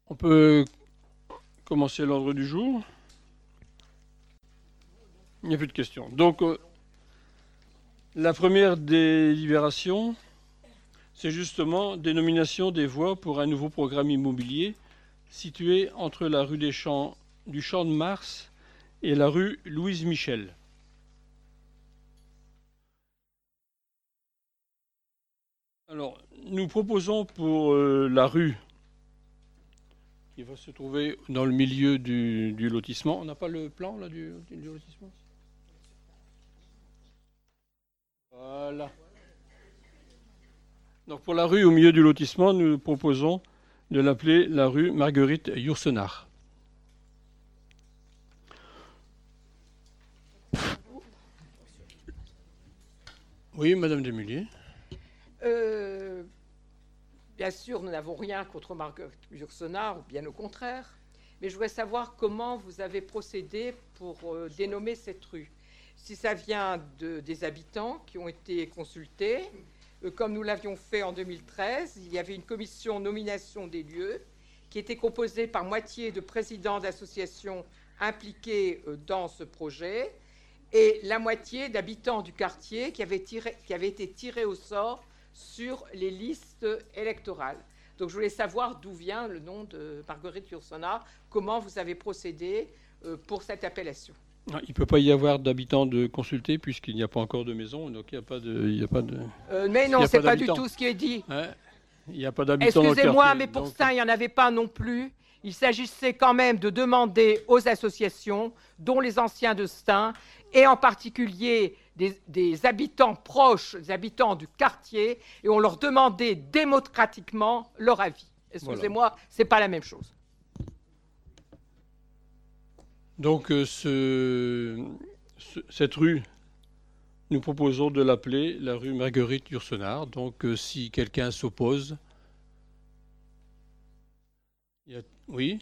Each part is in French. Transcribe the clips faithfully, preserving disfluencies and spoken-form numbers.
On peut commencer l'ordre du jour. Il n'y a plus de questions. Donc, euh, la première délibération, c'est justement dénomination des voies pour un nouveau programme immobilier situé entre la rue des Champs, du Champ de Mars et la rue Louise Michel. Alors, nous proposons pour euh, la rue qui va se trouver dans le milieu du, du lotissement. On n'a pas le plan là du, du lotissement? Voilà. Donc pour la rue au milieu du lotissement, nous proposons de l'appeler la rue Marguerite Yourcenar. Oui, Madame Desmulliers. Euh, bien sûr, nous n'avons rien contre Marguerite Yourcenar, ou bien au contraire, mais je voudrais savoir comment vous avez procédé pour euh, dénommer cette rue. Si ça vient de, des habitants qui ont été consultés, euh, comme nous l'avions fait en deux mille treize, il y avait une commission nomination des lieux qui était composée par moitié de présidents d'associations impliqués euh, dans ce projet et la moitié d'habitants du quartier qui avaient, tiré, qui avaient été tirés au sort sur les listes électorales. Donc je voulais savoir d'où vient le nom de Marguerite Yourcenar, comment vous avez procédé euh, pour cette appellation. Il ne peut pas y avoir d'habitants de consulter puisqu'il n'y a pas encore de maison, donc il n'y a pas de... Il y a pas de euh, mais non, ce n'est pas, pas du tout ce qui est dit. Hein, il n'y a pas d'habitants dans le quartier. Excusez-moi, mais pour donc... ça, il n'y en avait pas non plus. Il s'agissait quand même de demander aux associations, dont les anciens de Stein, et en particulier des, des habitants proches, des habitants du quartier, et on leur demandait démocratiquement leur avis. Excusez-moi, voilà. Ce n'est pas la même chose. Donc euh, ce, ce, cette rue, nous proposons de l'appeler la rue Marguerite Yourcenar. Donc euh, si quelqu'un s'oppose... Il y a... Oui.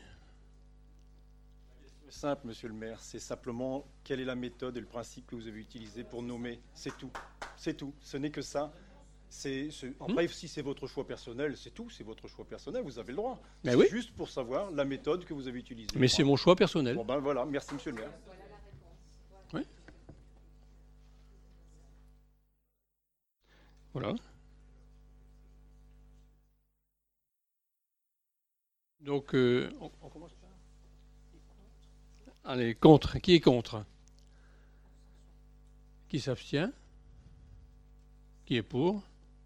C'est simple, monsieur le maire. C'est simplement quelle est la méthode et le principe que vous avez utilisé pour nommer. C'est tout. C'est tout. Ce n'est que ça. C'est, c'est... En bref, si c'est votre choix personnel, c'est tout. C'est votre choix personnel. Vous avez le droit. Mais c'est oui. Juste pour savoir la méthode que vous avez utilisée. Mais c'est mon choix personnel. Bon ben voilà. Merci, monsieur le maire. Oui. Voilà. Donc, euh, on, on commence par... Allez, contre. Qui est contre? Qui s'abstient? Qui est pour?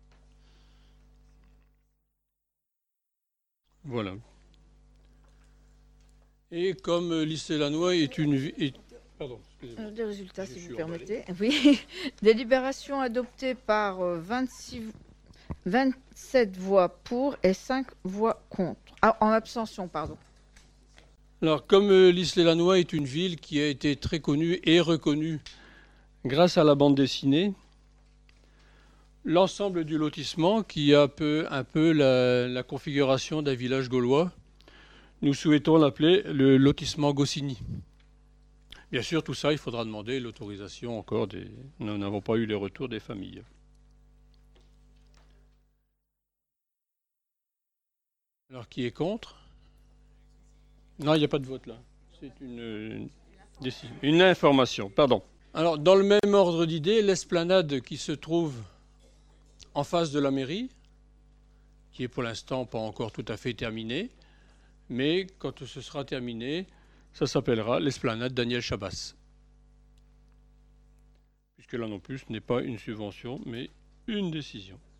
Voilà. Et comme l'Issé-Lannoy est une... Est... Pardon, excusez-moi. Des résultats, Je si vous suis permettez. Oui. Délibération adoptée par vingt-six, vingt-sept voix pour et cinq voix contre. Ah, en abstention, pardon. Alors, comme euh, l'Issé-Lannoy est une ville qui a été très connue et reconnue grâce à la bande dessinée, l'ensemble du lotissement, qui a un peu, un peu la, la configuration d'un village gaulois, nous souhaitons l'appeler le lotissement Goscinny. Bien sûr, tout ça, il faudra demander l'autorisation encore des... Nous n'avons pas eu les retours des familles. Alors, qui est contre? Non, il n'y a pas de vote là. C'est une, une, une information, pardon. Alors, dans le même ordre d'idée, l'esplanade qui se trouve en face de la mairie, qui est pour l'instant pas encore tout à fait terminée, mais quand ce sera terminé, ça s'appellera l'esplanade Daniel Chabas. Puisque là non plus, ce n'est pas une subvention, mais une décision.